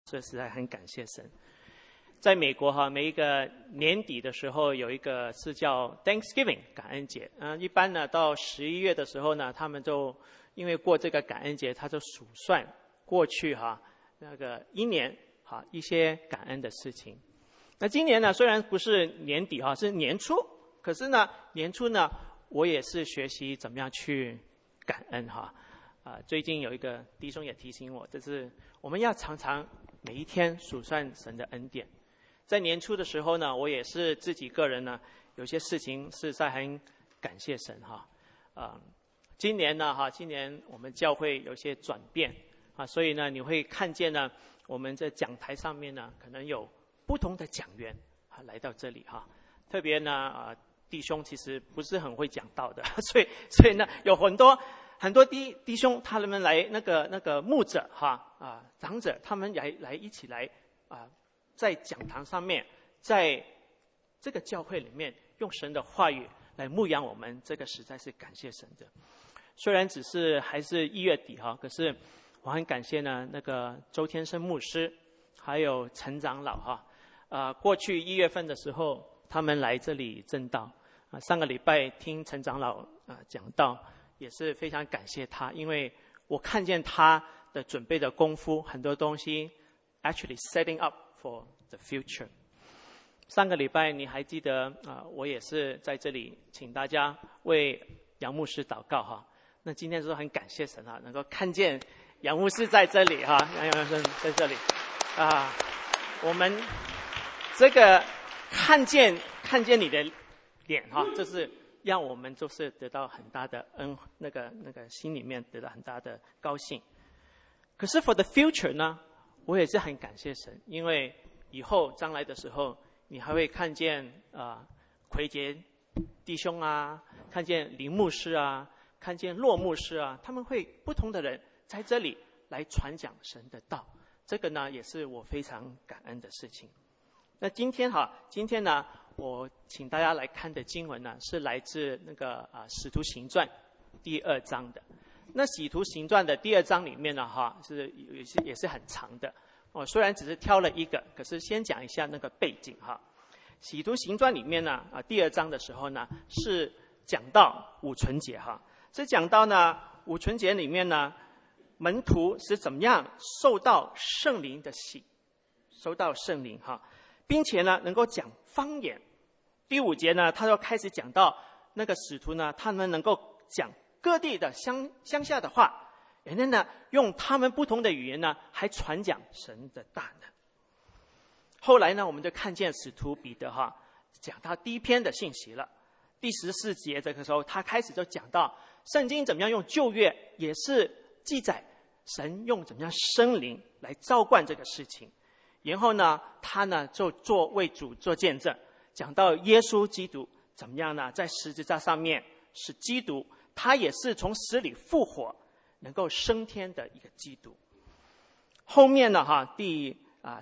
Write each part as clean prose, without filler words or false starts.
这实在很感谢神。在美国每一个年底的时候有一个是叫 Thanksgiving 感恩节，一般呢到11月的时候呢，他们就因为过这个感恩节，他就数算过去那个一年一些感恩的事情。那今年呢，虽然不是年底是年初，可是呢年初呢，我也是学习怎么样去感恩最近有一个弟兄也提醒我，就是我们要常常每一天数算神的恩典。在年初的时候呢，我也是自己个人呢，有些事情是在很感谢神今年呢今年我们教会有些转变所以呢你会看见呢，我们在讲台上面呢，可能有不同的讲员来到这里特别呢弟兄其实不是很会讲道的，所以呢有很多弟兄他们来那个牧者长者，他们来一起来在讲堂上面，在这个教会里面用神的话语来牧养我们，这个实在是感谢神的。虽然只是还是1月底可是我很感谢呢那个周天生牧师还有陈长老过去1月份的时候他们来这里证道上个礼拜听陈长老讲道，也是非常感谢他，因为我看见他的准备的功夫，很多东西 actually setting up for the future。 上个礼拜你还记得我也是在这里请大家为杨牧师祷告那今天是很感谢神能够看见杨牧师在这里杨牧师在这里我们这个看见你的脸这是让我们就是得到很大的那个心里面得到很大的高兴。可是 for the future 呢，我也是很感谢神，因为以后将来的时候，你还会看见奎杰弟兄看见林牧师看见骆牧师他们会不同的人在这里来传讲神的道，这个呢也是我非常感恩的事情。那今天呢，我请大家来看的经文呢，是来自那个使徒行传第2章的。那使徒行传的第2章里面呢是也是很长的虽然只是挑了一个，可是先讲一下那个背景使徒行传里面呢第2章的时候呢，是讲到五旬节是讲到呢五旬节里面呢，门徒是怎么样受到圣灵的洗，受到圣灵并且呢能够讲方言。第5节呢，他就开始讲到那个使徒呢，他们能够讲各地的乡下的话，然后呢用他们不同的语言呢，还传讲神的大能。后来呢，我们就看见使徒彼得讲他第一篇的信息了。第14节这个时候，他开始就讲到圣经怎么样用旧约也是记载神用怎么样圣灵来浇灌这个事情。然后呢，他呢就为主做见证，讲到耶稣基督怎么样呢，在十字架上面是基督，他也是从死里复活，能够升天的一个基督。后面呢第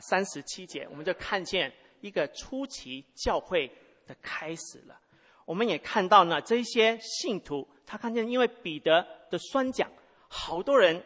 37节，我们就看见一个初期教会的开始了。我们也看到呢，这些信徒他看见因为彼得的宣讲，好多人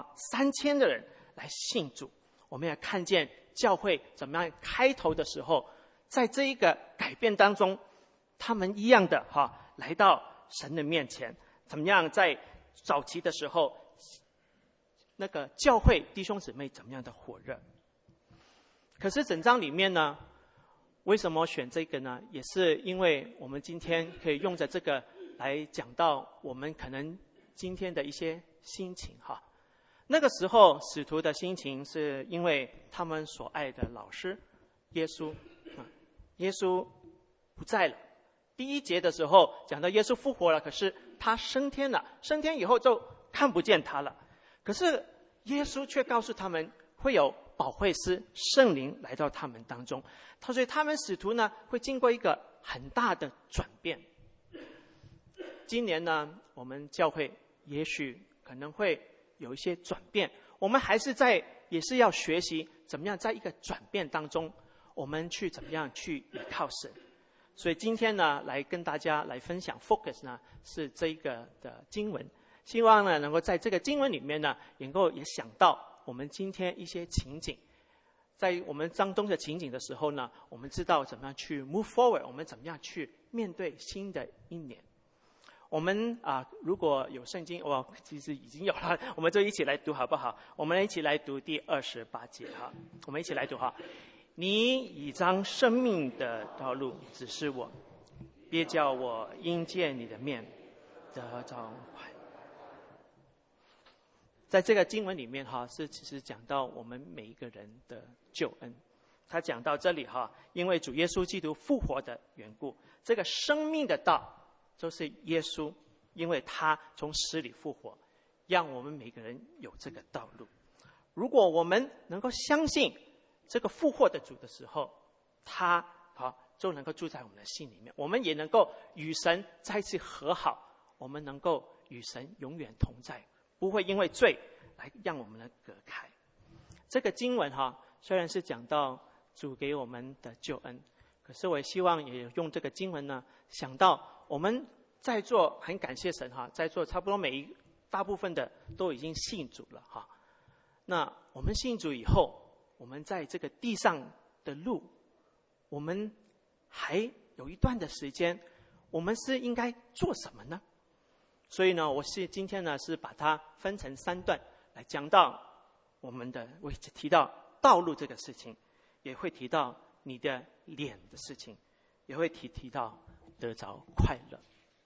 3000的人来信主。我们也看见教会怎么样开头的时候，在这一个改变当中，他们一样的来到神的面前，怎么样在早期的时候，那个教会弟兄姊妹怎么样的火热。可是整章里面呢，为什么选这个呢？也是因为我们今天可以用着这个来讲到我们可能今天的一些心情那个时候使徒的心情是因为他们所爱的老师耶稣耶稣不在了。第1节的时候讲到耶稣复活了，可是他升天了，升天以后就看不见他了。可是耶稣却告诉他们会有保惠师圣灵来到他们当中，所以他们使徒呢会经过一个很大的转变。今年呢，我们教会也许可能会有一些转变，我们还是也是要学习怎么样在一个转变当中，我们去怎么样去依靠神。所以今天呢，来跟大家来分享 focus 呢是这一个的经文，希望呢能够在这个经文里面呢，能够也想到我们今天一些情景， 在我们当中的情景的时候呢，我们知道怎么样去 move forward， 我们怎么样去面对新的一年。我们如果有圣经，其实已经有了，我们就一起来读好不好？我们一起来读第28节哈，我们一起来读哈。你已将生命的道路指示我，别叫我因见你的面得着快乐。在这个经文里面哈，是其实讲到我们每一个人的救恩。他讲到这里哈，因为主耶稣基督复活的缘故，这个生命的道就是耶稣，因为他从死里复活，让我们每个人有这个道路。如果我们能够相信这个复活的主的时候，他就能够住在我们的心里面，我们也能够与神再次和好，我们能够与神永远同在，不会因为罪来让我们的隔开。这个经文虽然是讲到主给我们的救恩，可是我也希望也用这个经文呢，想到我们在座很感谢神在座差不多大部分的都已经信主了那我们信主以后，我们在这个地上的路，我们还有一段的时间，我们是应该做什么呢？所以呢，我今天呢是把它分成3段来讲到我会提到道路这个事情，也会提到你的脸的事情，也会提到得着快乐。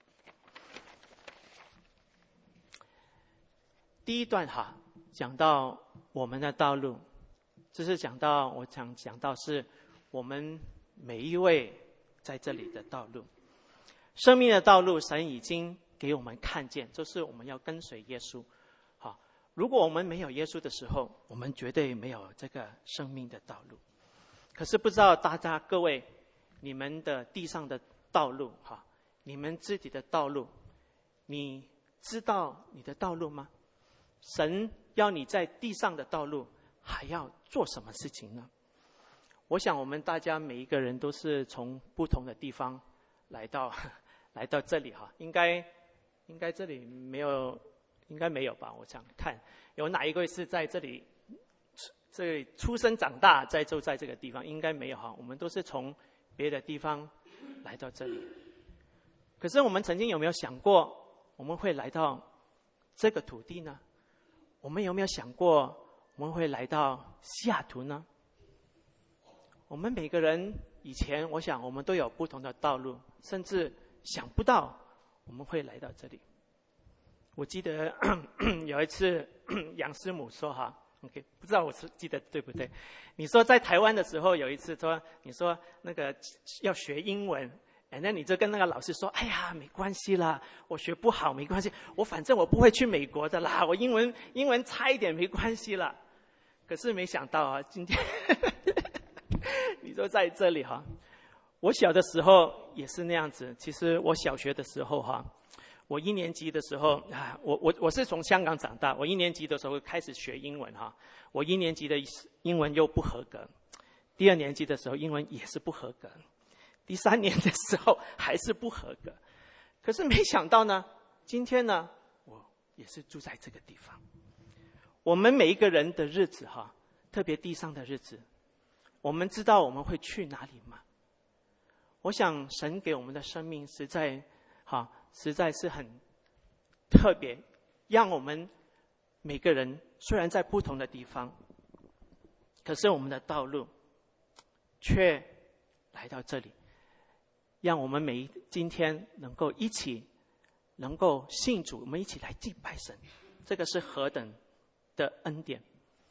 第一段讲到我们的道路，这是讲到是我们每一位在这里的道路，生命的道路，神已经给我们看见，就是我们要跟随耶稣。如果我们没有耶稣的时候，我们绝对没有这个生命的道路。可是不知道各位，你们的地上的道路你们自己的道路，你知道你的道路吗？神要你在地上的道路还要做什么事情呢？我想我们大家每一个人都是从不同的地方来到这里应该这里没有，应该没有吧？我想看有哪一位是在这里出生长大就在这个地方，应该没有我们都是从别的地方来到这里。可是我们曾经有没有想过我们会来到这个土地呢？我们有没有想过我们会来到西雅图呢？我们每个人以前我想我们都有不同的道路，甚至想不到我们会来到这里。我记得有一次杨师母说OK， 不知道我是记得对不对？你说在台湾的时候有一次你说那个要学英文，那你就跟那个老师说，哎呀没关系啦，我学不好没关系，反正我不会去美国的啦，我英文差一点没关系啦。可是没想到今天你就在这里我小的时候也是那样子。其实我小学的时候我1年级的时候我是从香港长大，我1年级的时候开始学英文我1年级的英文又不合格，第2年级的时候英文也是不合格，第3年的时候还是不合格。可是没想到呢，今天呢我也是住在这个地方。我们每一个人的日子特别地上的日子，我们知道我们会去哪里吗？我想神给我们的生命实在是很特别，让我们每个人虽然在不同的地方，可是我们的道路却来到这里，让我们今天能够一起能够信主，我们一起来敬拜神，这个是何等的恩典。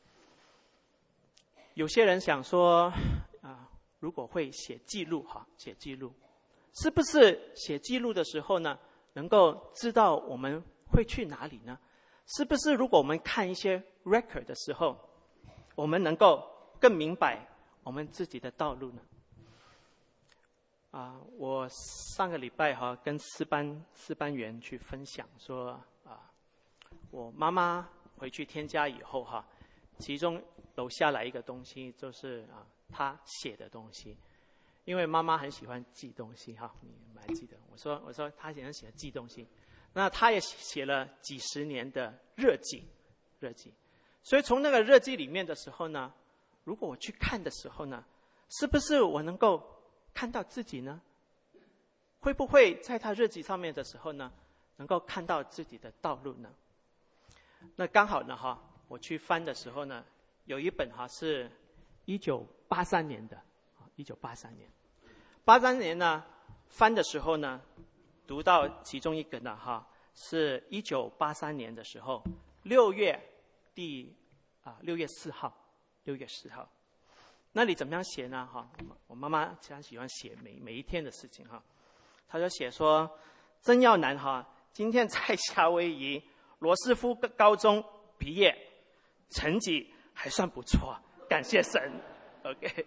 有些人想说如果会写记录写记录，是不是写记录的时候呢能够知道我们会去哪里呢？是不是如果我们看一些 record 的时候，我们能够更明白我们自己的道路呢？我上个礼拜跟师班员去分享说我妈妈回去添加以后其中留下来一个东西，就是她写的东西。因为妈妈很喜欢记东西你们还记得？我说她很喜欢记东西，那她也写了几十年的日记。所以从那个日记里面的时候呢， 如果我去看的时候呢，是不是我能够看到自己呢？会不会在他日记上面的时候呢，能够看到自己的道路呢？那刚好呢我去翻的时候呢，有一本是1983年的，1983年，83年呢翻的时候呢，读到其中一个呢是1983年的时候6月4号，6月4号，那里怎么样写呢？我妈妈非常喜欢写每一天的事情她就写说，曾耀南今天在夏威夷罗斯福高中毕业，成绩还算不错，感谢神。OK，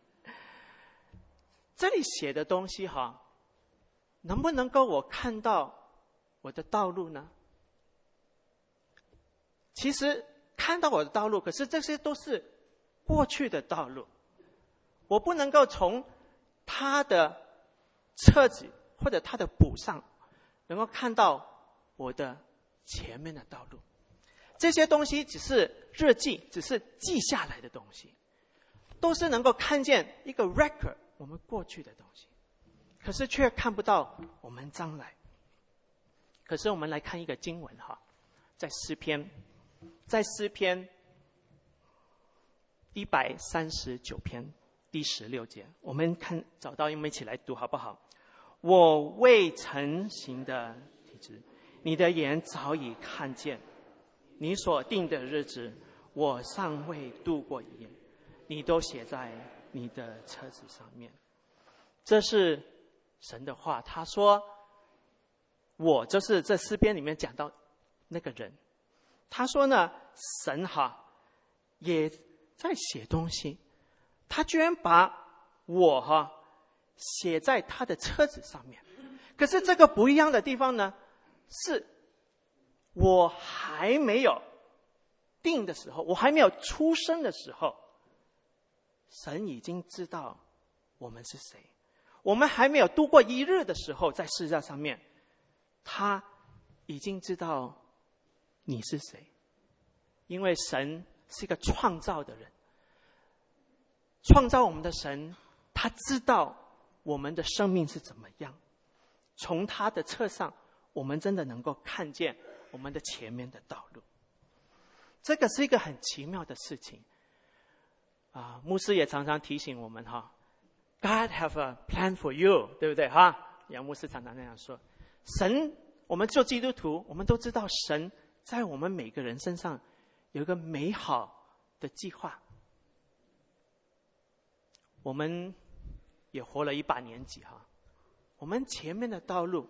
这里写的东西能不能够我看到我的道路呢？其实看到我的道路，可是这些都是过去的道路，我不能够从他的册子或者他的簿上能够看到我的前面的道路。这些东西只是日记，只是记下来的东西，都是能够看见一个 record 我们过去的东西，可是却看不到我们将来。可是我们来看一个经文在诗篇139篇第16节，我们找到，我们一起来读好不好？我未成形的体质，你的眼早已看见；你所定的日子，我尚未度过一夜，你都写在你的册子上面。这是神的话，他说我就是这诗篇里面讲到那个人，他说呢，神也在写东西，他居然把我写在他的册子上面。可是这个不一样的地方呢，是我还没有定的时候，我还没有出生的时候，神已经知道我们是谁。我们还没有度过一日的时候，在世界上面，他已经知道你是谁。因为神是一个创造的人，创造我们的神，他知道我们的生命是怎么样。从他的册上，我们真的能够看见我们的前面的道路。这个是一个很奇妙的事情牧师也常常提醒我们God have a plan for you， 对不对杨牧师常常那样说。神，我们做基督徒，我们都知道神在我们每个人身上有一个美好的计划。我们也活了一把年纪我们前面的道路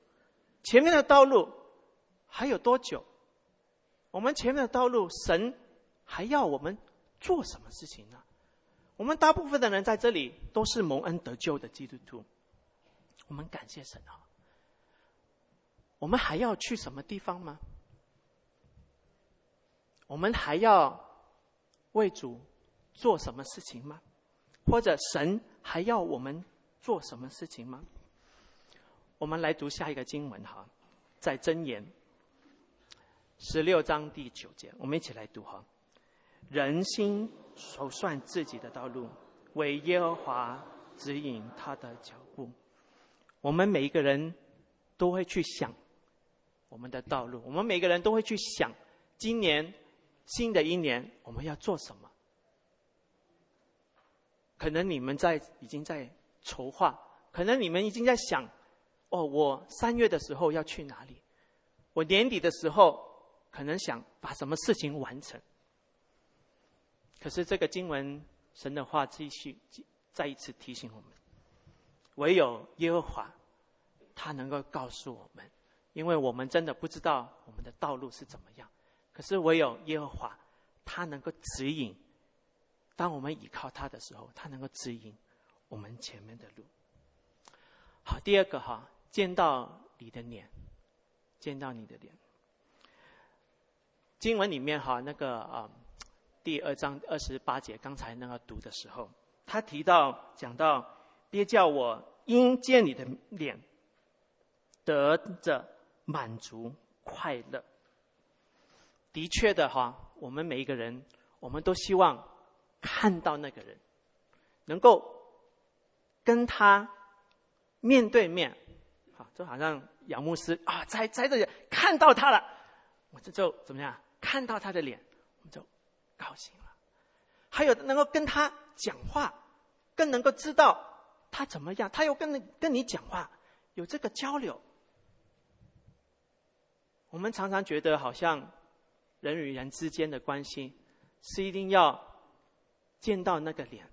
还有多久？我们前面的道路，神还要我们做什么事情呢？我们大部分的人在这里都是蒙恩得救的基督徒，我们感谢神我们还要去什么地方吗？我们还要为主做什么事情吗？或者神还要我们做什么事情吗？我们来读下一个经文在箴言16章第9节，我们一起来读人心手算自己的道路，为耶和华指引他的脚步。我们每一个人都会去想我们的道路，我们每个人都会去想今年新的一年我们要做什么。可能你们已经在筹划，可能你们已经在想我3月的时候要去哪里，我年底的时候可能想把什么事情完成。可是这个经文神的话再一次提醒我们，唯有耶和华他能够告诉我们，因为我们真的不知道我们的道路是怎么样，可是唯有耶和华他能够指引，当我们依靠他的时候，他能够指引我们前面的路。好，第二个见到你的脸，见到你的脸。经文里面那个第2章28节，刚才那个读的时候，他讲到别叫我因见你的脸得着满足快乐。的确的我们每一个人，我们都希望看到那个人，能够跟他面对面，就好像杨牧师在这里看到他了，我就怎么样？看到他的脸，我们就高兴了。还有能够跟他讲话，更能够知道他怎么样，他又跟你讲话，有这个交流。我们常常觉得好像人与人之间的关系是一定要见到那个脸，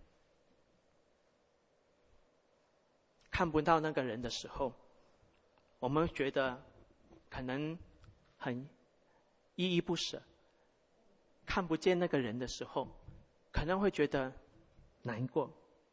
看不到那个人的时候，我们觉得可能很依依不舍，看不见那个人的时候，可能会觉得难过。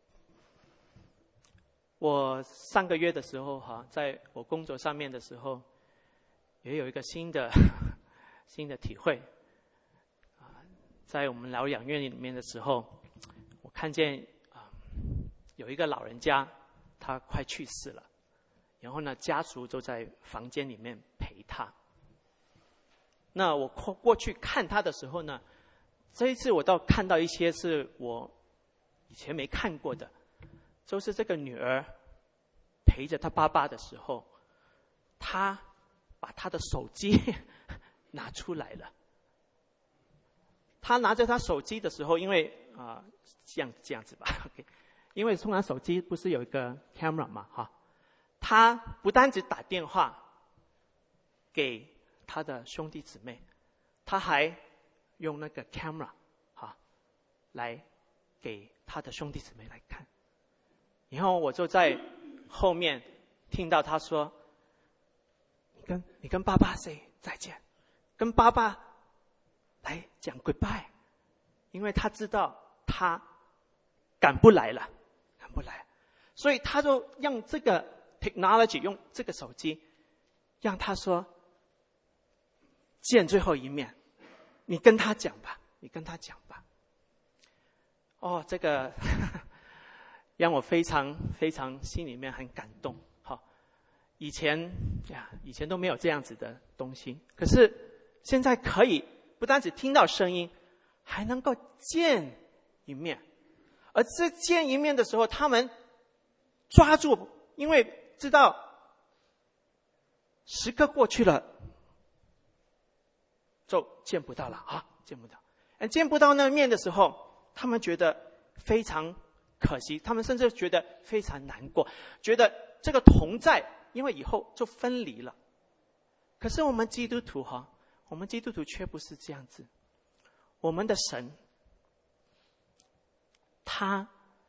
我上个月的时候在我工作上面的时候，也有一个新的体会。在我们疗养院里面的时候，我看见有一个老人家，他快去世了，然后呢，家属就在房间里面陪他。那我过去看他的时候呢，这一次我倒看到一些是我以前没看过的，就是这个女儿陪着她爸爸的时候，她把她的手机拿出来了。他拿着他手机的时候，因为这样子吧 ，OK， 因为通常手机不是有一个 camera 嘛，他不单只打电话给他的兄弟姊妹，他还用那个 camera 来给他的兄弟姊妹来看。然后我就在后面听到他说：“你跟爸爸 say 再见，跟爸爸来讲 goodbye， 因为他知道他赶不来了，所以他就用这个 technology， 用这个手机，让他说见最后一面，你跟他讲吧。这个让我非常非常心里面很感动。以前都没有这样子的东西，可是现在可以不单只听到声音，还能够见一面。而这见一面的时候，他们抓住，因为知道时刻过去了就见不到了见不到那面的时候，他们觉得非常可惜，他们甚至觉得非常难过，觉得这个同在因为以后就分离了。可是我们基督徒却不是这样子。我们的神，他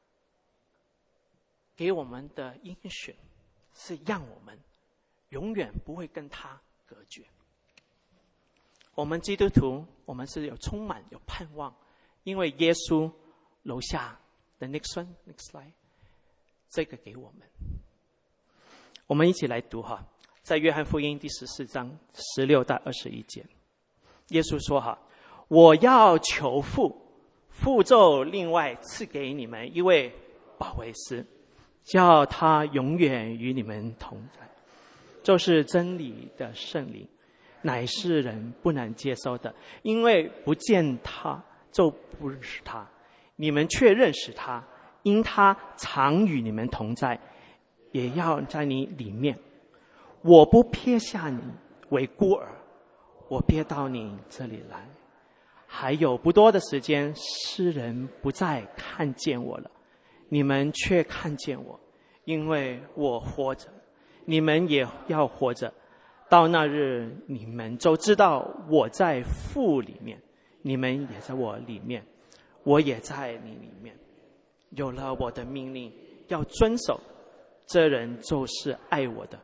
给我们的应许是让我们永远不会跟他隔绝。我们基督徒，我们是充满有盼望，因为耶稣留下的 next slide 这个给我们。我们一起来读在约翰福音第14章16到21节，耶稣说我要求父就另外赐给你们一位保惠师，叫他永远与你们同在，就是真理的圣灵，乃是人不能接受的，因为不见他就不认识他，你们却认识他，因他常与你们同在，也要在你里面。我不撇下你为孤儿，我必到你这里来。还有不多的时间，世人不再看见我了，你们却看见我，因为我活着，你们也要活着。到那日，你们就知道我在父里面，你们也在我里面，我也在你里面。有了我的命令要遵守，这人就是爱我的，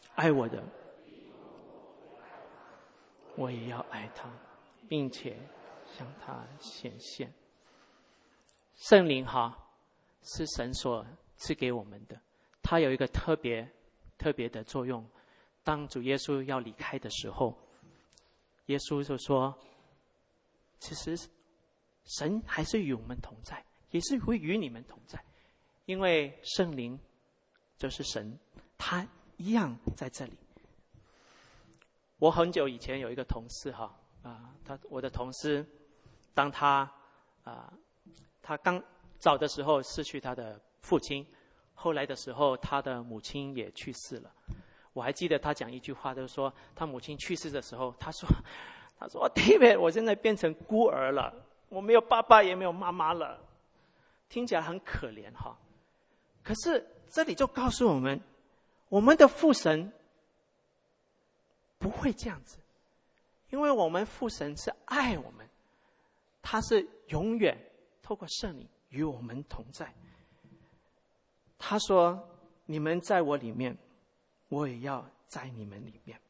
我也要爱他，并且向他显现。圣灵是神所赐给我们的，它有一个特别的作用。当主耶稣要离开的时候，耶稣就说，其实神还是与我们同在，也是会与你们同在，因为圣灵就是神，他一样在这里。我很久以前有一个同事我的同事，当他他刚早的时候失去他的父亲，后来的时候他的母亲也去世了。我还记得他讲一句话，就是说他母亲去世的时候，他说 David， 我现在变成孤儿了，我没有爸爸也没有妈妈了，听起来很可怜哈。可是这里就告诉我们，我们的父神不会这样子，因为我们父神是爱我们，他是永远透过圣灵与我们同在。他说你们在我里面，我也要在你们里面。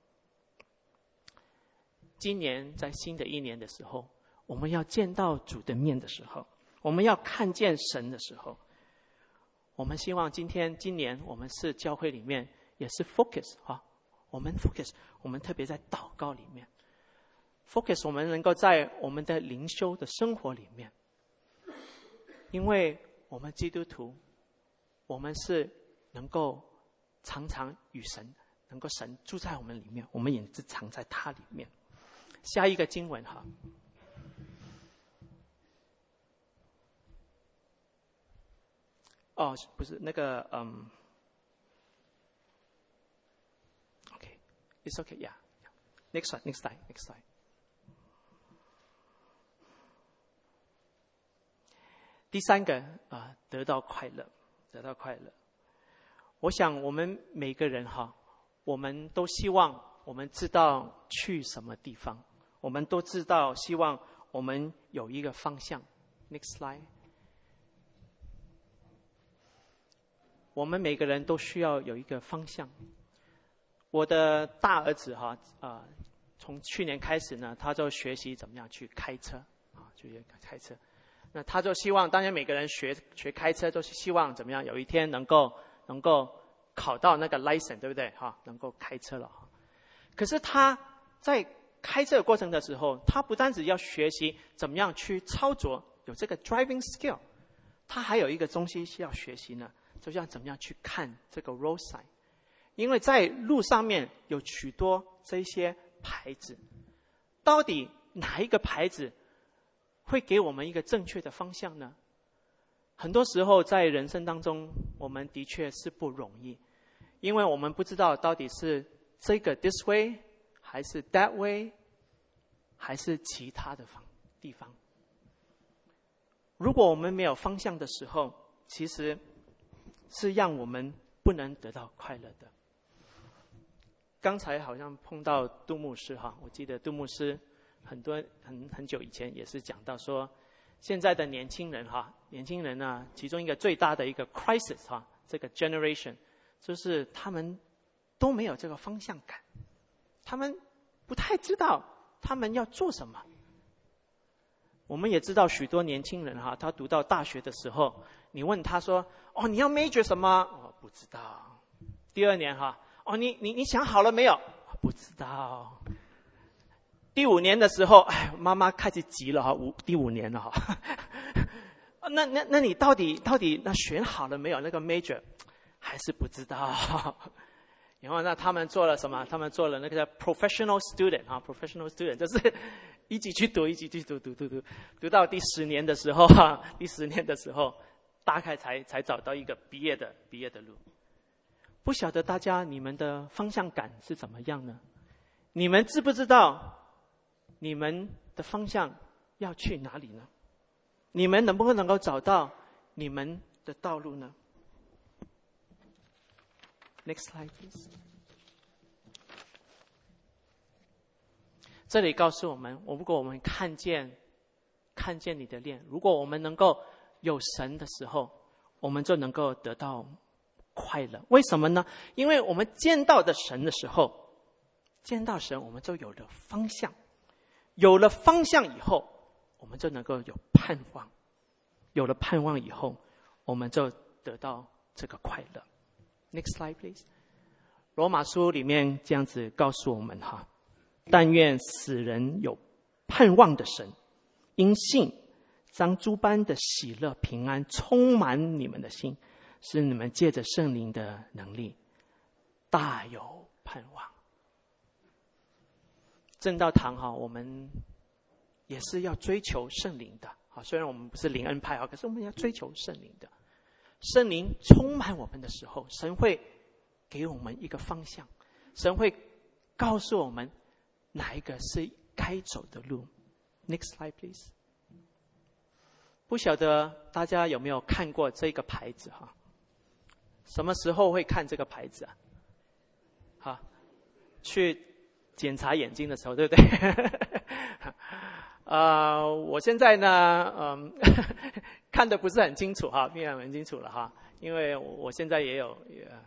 今年在新的一年的时候，我们要见到主的面的时候，我们要看见神的时候，我们希望今年我们是教会里面也是 focus 我们 focus， 我们特别在祷告里面 focus， 我们能够在我们的灵修的生活里面，因为我们基督徒，我们是能够常常与神，能够神住在我们里面，我们也是藏在他里面。下一个经文哈，不是那个OK，it's okay， yeah，next slide。第三个得到快乐。我想我们每个人我们都希望我们知道去什么地方，我们都知道希望我们有一个方向。Next slide。我们每个人都需要有一个方向。我的大儿子从去年开始呢，他就学习怎么样去开车开车。那他就希望，当然每个人学开车都是希望怎么样，有一天能够考到那个 license， 对不对？能够开车了。可是他在开车的过程的时候，他不单只要学习怎么样去操作，有这个 driving skill， 他还有一个东西需要学习呢，就像怎么样去看这个 road sign， 因为在路上面有许多这些牌子，到底哪一个牌子会给我们一个正确的方向呢？很多时候在人生当中，我们的确是不容易，因为我们不知道到底是这个 this way 还是 that way， 还是其他的地方。如果我们没有方向的时候，其实是让我们不能得到快乐的。刚才好像碰到杜牧师我记得杜牧师很久以前也是讲到说，现在的年轻人呢，其中一个最大的一个 crisis 这个 generation， 就是他们都没有这个方向感，他们不太知道他们要做什么。我们也知道许多年轻人他读到大学的时候，你问他说你要 major 什么？不知道。第二年你想好了没有？不知道。第5年的时候，妈妈开始急了第5年了那你到底那选好了没有？那个 major 还是不知道。然后那他们做了什么？他们做了那个叫 professional student professional student 就是一起去读到第10年的时候大概才找到一个毕业的路。不晓得大家你们的方向感是怎么样呢？你们知不知道你们的方向要去哪里呢？你们能不能够找到你们的道路呢？ Next slide, please. 这里告诉我们，如果我们看见你的脸，如果我们能够有神的时候，我们就能够得到快乐。为什么呢？因为我们见到的神的时候，见到神我们就有了方向，有了方向以后，我们就能够有盼望，有了盼望以后，我们就得到这个快乐。 Next slide, please. 罗马书里面这样子告诉我们但愿使人有盼望的神，因信将诸般的喜乐平安充满你们的心，使你们借着圣灵的能力大有盼望。正道堂我们也是要追求圣灵的虽然我们不是灵恩派可是我们要追求圣灵的。圣灵充满我们的时候，神会给我们一个方向，神会告诉我们哪一个是该走的路。 Next slide please。 不晓得大家有没有看过这个牌子什么时候会看这个牌子去检查眼睛的时候，对不对？我现在呢看得不是很清楚没有很清楚了因为我现在也有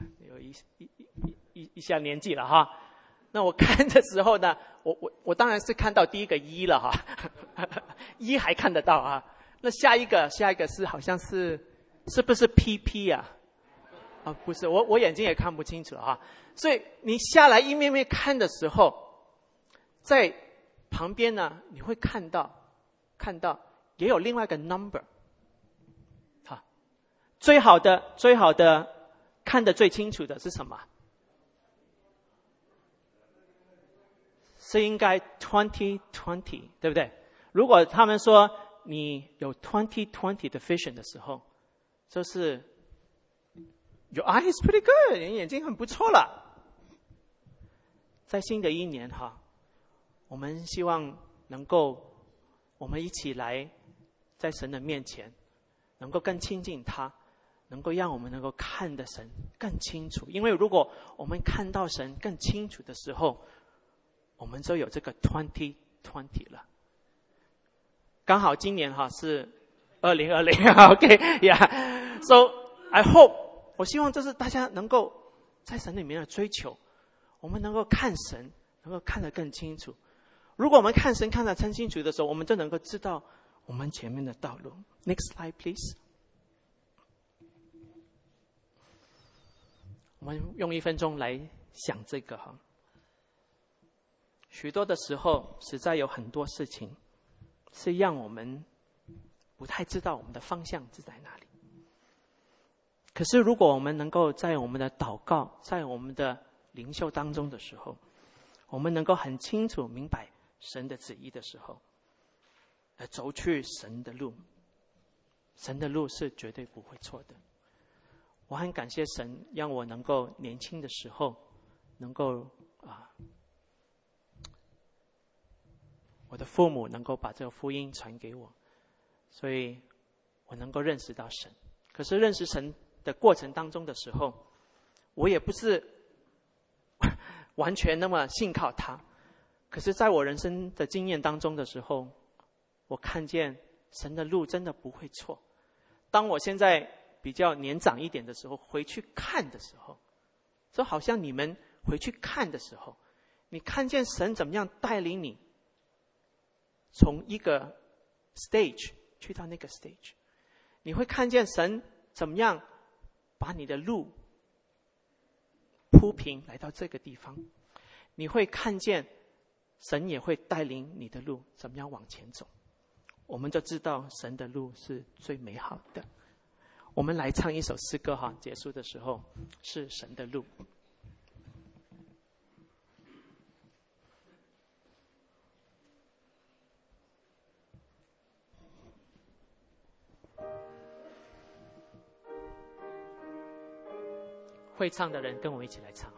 一下年纪了那我看的时候呢，我当然是看到第一个一了一还看得到那下一个是好像是不是 PP 不是，我眼睛也看不清楚所以你下来一面面看的时候，在旁边呢你会看到也有另外一个 number。最好的看得最清楚的是什么？是应该 20/20， 对不对？如果他们说你有 20/20 的 vision 的时候，就是 Your eye is pretty good， 你眼睛很不错了。在新的一年我们希望能够我们一起来在神的面前能够更亲近他，能够让我们能够看得神更清楚。因为如果我们看到神更清楚的时候，我们就有这个 20/20 了。刚好今年是2020 OK yeah so I hope 我希望这是大家能够在神里面的追求，我们能够看神能够看得更清楚。如果我们看神看得更清楚的时候，我们就能够知道我们前面的道路。 Next slide please。 我们用1分钟来想这个许多的时候实在有很多事情是让我们不太知道我们的方向是在哪里。可是如果我们能够在我们的祷告，在我们的灵修当中的时候，我们能够很清楚明白神的旨意的时候，走去神的路，神的路是绝对不会错的。我很感谢神让我能够年轻的时候能够我的父母能够把这个福音传给我，所以我能够认识到神。可是认识神的过程当中的时候，我也不是完全那么信靠他。可是在我人生的经验当中的时候，我看见神的路真的不会错。当我现在比较年长一点的时候，回去看的时候，就好像你们回去看的时候，你看见神怎么样带领你从一个 stage 去到那个 stage， 你会看见神怎么样把你的路铺平来到这个地方，你会看见神也会带领你的路怎么样往前走。我们就知道神的路是最美好的。我们来唱一首诗歌结束的时候是神的路。会唱的人跟我一起来唱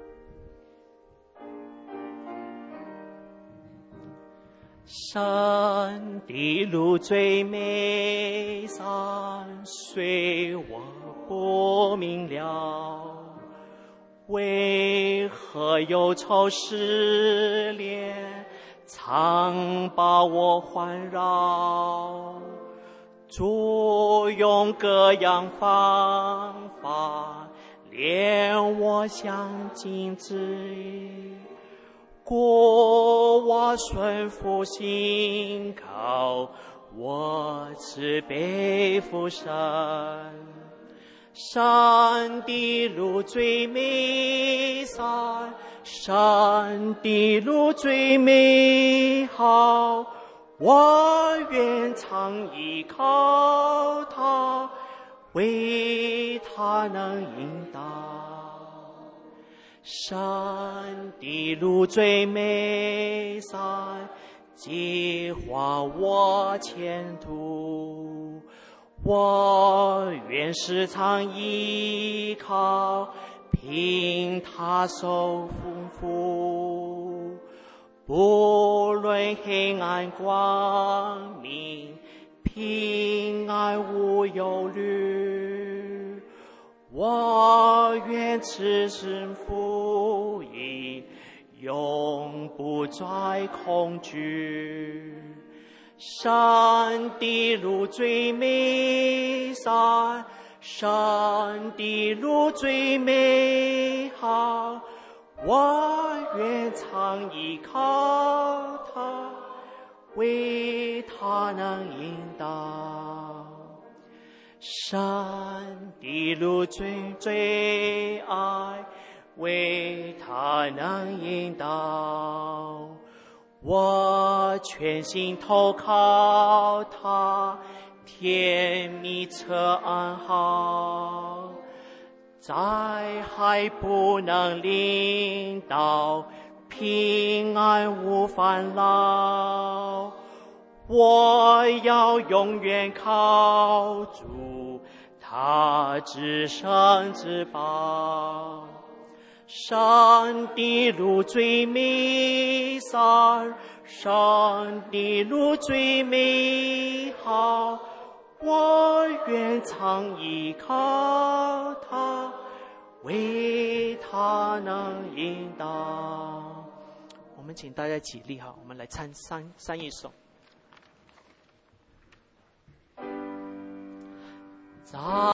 山的路最美，山虽我不明了，为何忧愁失恋常把我环绕？主用各样方法连我向尽旨意，故我顺服信靠，我慈悲父神。山的路最美，山的路最美好，我愿常依靠它，为它能引导。山的路最美，山计划我前途。我愿时常依靠，凭他手丰富。不论黑暗光明，平安无忧虑。我愿此生福音，永不再恐惧。上帝路最美善，上帝路最美好，我愿常依靠他，为他能引导。上帝路最爱，为他能引导。我全心投靠他，甜蜜测安好。灾害不能临到，平安无烦恼。我要永远靠主，他至圣至宝。上帝路最美善，上帝路最美好，我愿常依靠他，为他能引导。我们请大家起立哈，我们来唱三一首。